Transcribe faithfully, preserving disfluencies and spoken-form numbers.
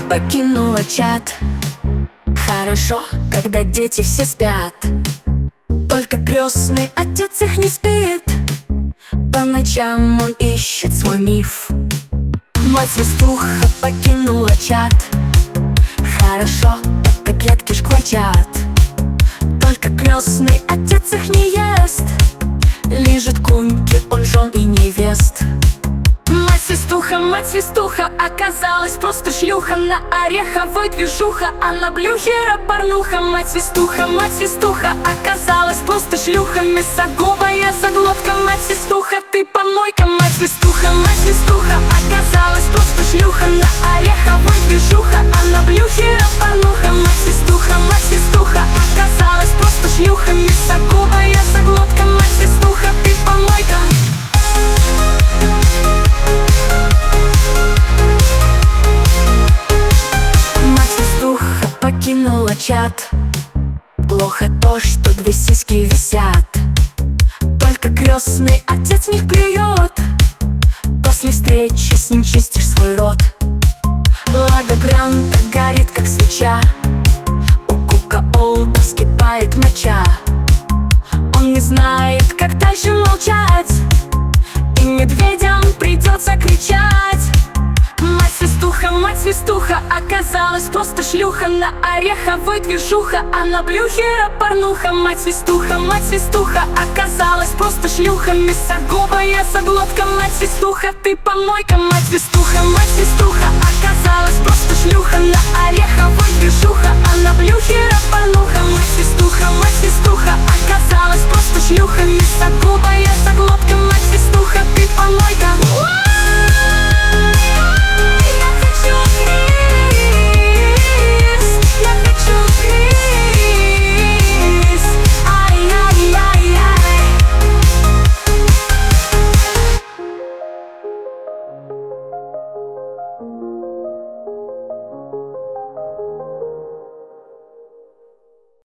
покинула чат. Хорошо, когда дети все спят, только крестный отец их не спит. По ночам он ищет свой миф. Мать-свистуха покинула чат. Хорошо, это клетки шкварчат, только крестный отец их не ест. Лижет куньки он жен и невест. Мать-свистуха, мать-свистуха оказалась просто шлюха. На ореховой движуха, а на блюхе рапорнуха. Мать-свистуха, мать-свистуха оказалась просто шлюха. Мясогубая заглотка. Мать-свистуха, ты помойка. Мать-свистуха, мать-свистуха оказалась просто шлюха. На ореховой движуха, а на блюхе рапорнуха. Мать-свистуха, мать-свистуха оказалась просто шлюха. Мясогубая заглотка. Мать-свистуха, ты помойка. Покинула чат. Плохо то, что две сиськи висят, только крестный отец в них плюет. После встречи с ним чистишь свой рот. Лада Гранта горит как свеча. У Кука Олда вскипает моча. Он не знает, как дальше молчать, и медведям придется кричать. Мать-свистуха, мать-свистуха оказалась просто шлюха. На ореховой движуха, а на блюхе рапорнуха. Мать-свистуха, мать-свистуха оказалась просто шлюха. Мясогубая заглотка. Мать-свистуха, ты помойка. Мать-свистуха, мать-свистуха оказалась просто шлюха. На ореховой движуха, а на блюхе рапорнуха.